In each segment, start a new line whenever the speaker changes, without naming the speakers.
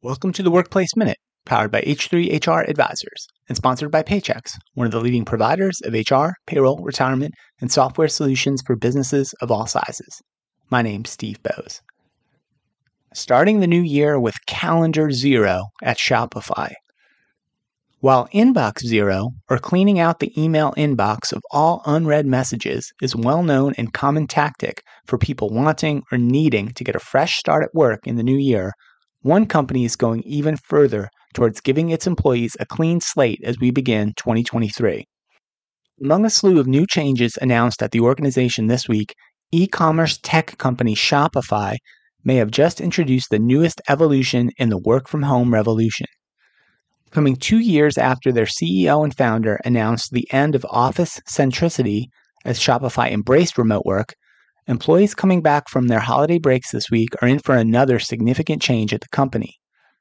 Welcome to the Workplace Minute, powered by H3HR Advisors and sponsored by Paychex, one of the leading providers of HR, payroll, retirement, and software solutions for businesses of all sizes. My name's Steve Bowes. Starting the new year with Calendar Zero at Shopify. While Inbox Zero, or cleaning out the email inbox of all unread messages, is well known and common tactic for people wanting or needing to get a fresh start at work in the new year, one company is going even further towards giving its employees a clean slate as we begin 2023. Among a slew of new changes announced at the organization this week, e-commerce tech company Shopify may have just introduced the newest evolution in the work-from-home revolution. Coming 2 years after their CEO and founder announced the end of office centricity as Shopify embraced remote work, employees coming back from their holiday breaks this week are in for another significant change at the company.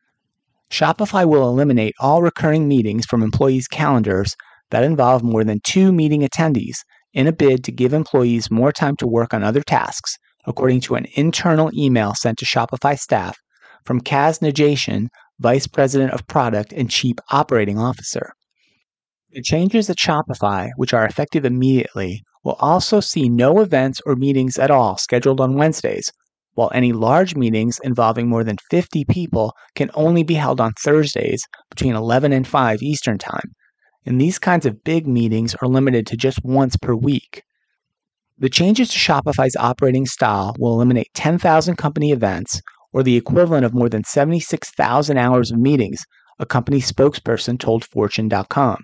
Shopify will eliminate all recurring meetings from employees' calendars that involve more than 2 meeting attendees in a bid to give employees more time to work on other tasks, according to an internal email sent to Shopify staff from Kaz Najatian, Vice President of Product and Chief Operating Officer. The changes at Shopify, which are effective immediately, will also see no events or meetings at all scheduled on Wednesdays, while any large meetings involving more than 50 people can only be held on Thursdays between 11 and 5 Eastern Time, and these kinds of big meetings are limited to just once per week. The changes to Shopify's operating style will eliminate 10,000 company events, or the equivalent of more than 76,000 hours of meetings, a company spokesperson told Fortune.com.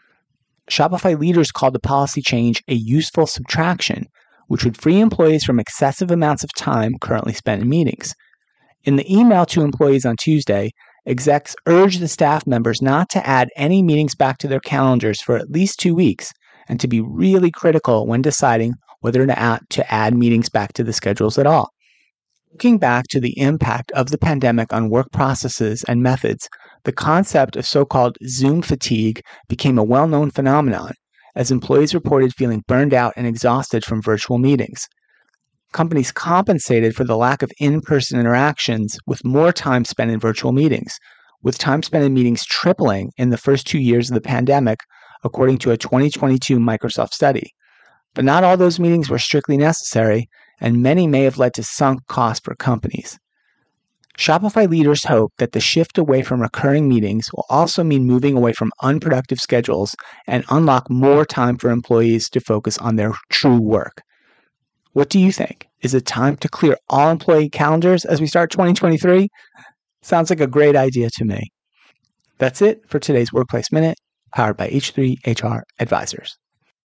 Shopify leaders called the policy change a useful subtraction, which would free employees from excessive amounts of time currently spent in meetings. In the email to employees on Tuesday, execs urged the staff members not to add any meetings back to their calendars for at least 2 weeks, and to be really critical when deciding whether to add meetings back to the schedules at all. Looking back to the impact of the pandemic on work processes and methods, the concept of so-called Zoom fatigue became a well-known phenomenon, as employees reported feeling burned out and exhausted from virtual meetings. Companies compensated for the lack of in-person interactions with more time spent in virtual meetings, with time spent in meetings tripling in the first 2 years of the pandemic, according to a 2022 Microsoft study. But not all those meetings were strictly necessary, and many may have led to sunk costs for companies. Shopify leaders hope that the shift away from recurring meetings will also mean moving away from unproductive schedules and unlock more time for employees to focus on their true work. What do you think? Is it time to clear all employee calendars as we start 2023? Sounds like a great idea to me. That's it for today's Workplace Minute, powered by H3HR Advisors.